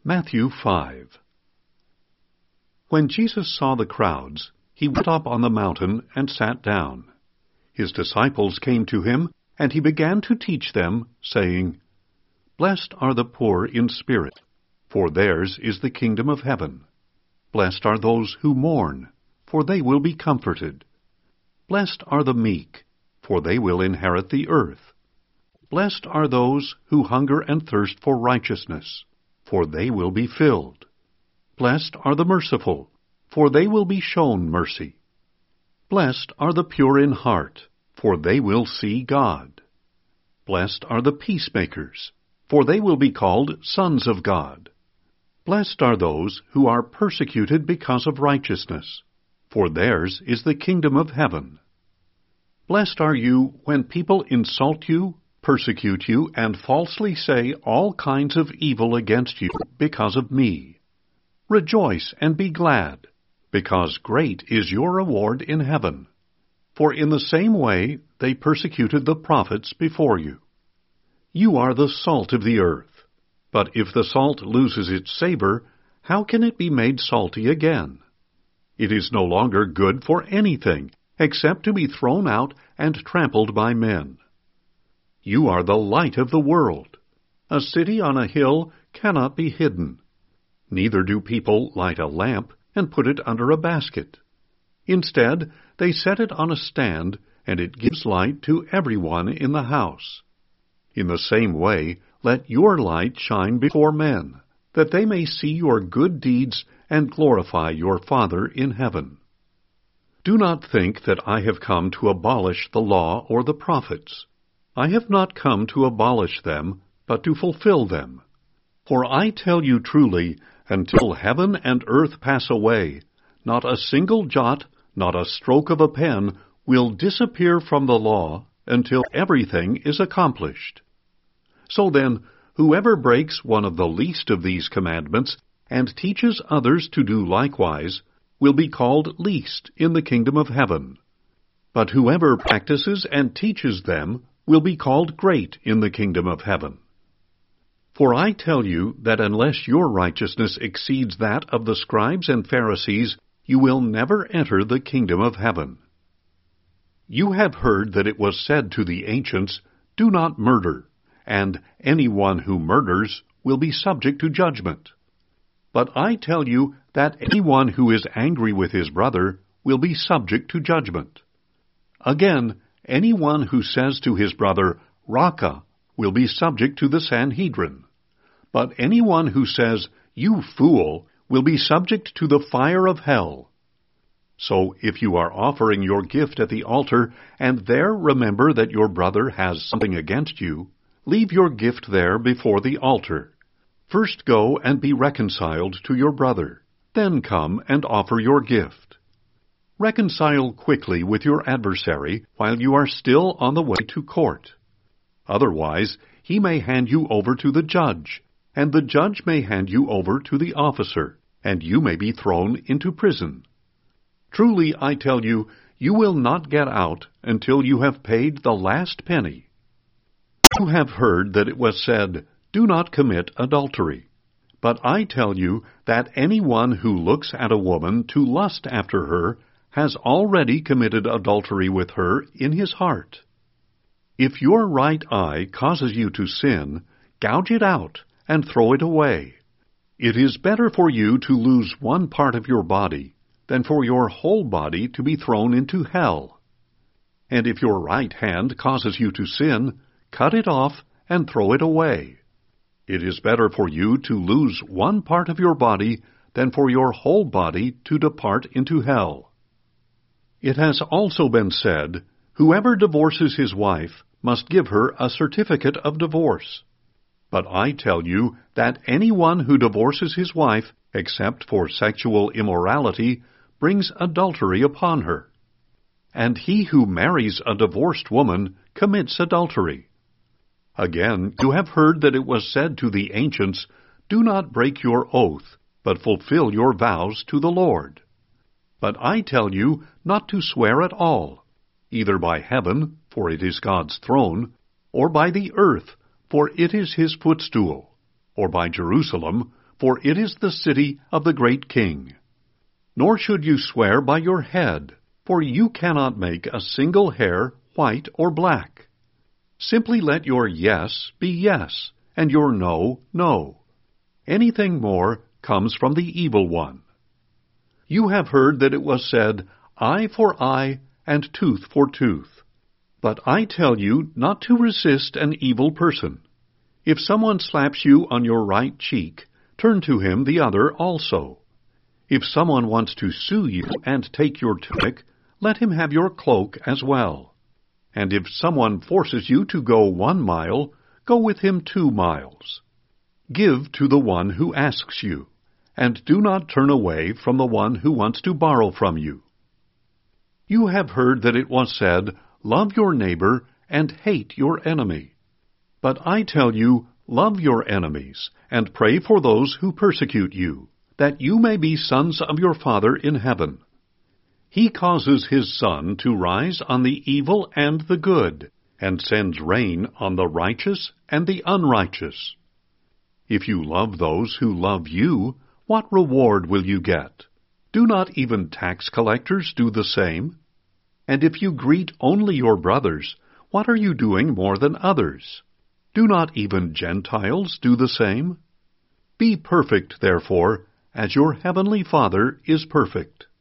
Matthew 5. When Jesus saw the crowds, he went up on the mountain and sat down. His disciples came to him, and he began to teach them, saying, Blessed are the poor in spirit, for theirs is the kingdom of heaven. Blessed are those who mourn, for they will be comforted. Blessed are the meek, for they will inherit the earth. Blessed are those who hunger and thirst for righteousness, for they will be filled. Blessed are the merciful, for they will be shown mercy. Blessed are the pure in heart, for they will see God. Blessed are the peacemakers, for they will be called sons of God. Blessed are those who are persecuted because of righteousness, for theirs is the kingdom of heaven. Blessed are you when people insult you, persecute you, and falsely say all kinds of evil against you because of me. Rejoice and be glad, because great is your reward in heaven. For in the same way they persecuted the prophets before you. You are the salt of the earth. But if the salt loses its savor, how can it be made salty again? It is no longer good for anything, except to be thrown out and trampled by men. You are the light of the world. A city on a hill cannot be hidden. Neither do people light a lamp and put it under a basket. Instead, they set it on a stand, and it gives light to everyone in the house. In the same way, let your light shine before men, that they may see your good deeds and glorify your Father in heaven. Do not think that I have come to abolish the law or the prophets. I have not come to abolish them, but to fulfill them. For I tell you truly, until heaven and earth pass away, not a single jot, not a stroke of a pen, will disappear from the law until everything is accomplished. So then, whoever breaks one of the least of these commandments and teaches others to do likewise will be called least in the kingdom of heaven. But whoever practices and teaches them will be called great in the kingdom of heaven. For I tell you that unless your righteousness exceeds that of the scribes and Pharisees, you will never enter the kingdom of heaven. You have heard that it was said to the ancients, Do not murder, and anyone who murders will be subject to judgment. But I tell you that anyone who is angry with his brother will be subject to judgment. Again, anyone who says to his brother, Raca, will be subject to the Sanhedrin. But anyone who says, You fool, will be subject to the fire of hell. So if you are offering your gift at the altar, and there remember that your brother has something against you, leave your gift there before the altar. First go and be reconciled to your brother. Then come and offer your gift. Reconcile quickly with your adversary while you are still on the way to court. Otherwise, he may hand you over to the judge, and the judge may hand you over to the officer, and you may be thrown into prison. Truly, I tell you, you will not get out until you have paid the last penny. You have heard that it was said, Do not commit adultery. But I tell you that anyone who looks at a woman to lust after her has already committed adultery with her in his heart. If your right eye causes you to sin, gouge it out and throw it away. It is better for you to lose one part of your body than for your whole body to be thrown into hell. And if your right hand causes you to sin, cut it off and throw it away. It is better for you to lose one part of your body than for your whole body to depart into hell. It has also been said, Whoever divorces his wife must give her a certificate of divorce. But I tell you that anyone who divorces his wife, except for sexual immorality, brings adultery upon her. And he who marries a divorced woman commits adultery. Again, you have heard that it was said to the ancients, Do not break your oath, but fulfill your vows to the Lord. But I tell you not to swear at all, either by heaven, for it is God's throne, or by the earth, for it is his footstool, or by Jerusalem, for it is the city of the great King. Nor should you swear by your head, for you cannot make a single hair white or black. Simply let your yes be yes, and your no, no. Anything more comes from the evil one. You have heard that it was said, eye for eye and tooth for tooth. But I tell you not to resist an evil person. If someone slaps you on your right cheek, turn to him the other also. If someone wants to sue you and take your tunic, let him have your cloak as well. And if someone forces you to go 1 mile, go with him 2 miles. Give to the one who asks you, and do not turn away from the one who wants to borrow from you. You have heard that it was said, love your neighbor and hate your enemy. But I tell you, love your enemies, and pray for those who persecute you, that you may be sons of your Father in heaven. He causes his sun to rise on the evil and the good, and sends rain on the righteous and the unrighteous. If you love those who love you, what reward will you get? Do not even tax collectors do the same? And if you greet only your brothers, what are you doing more than others? Do not even Gentiles do the same? Be perfect, therefore, as your heavenly Father is perfect.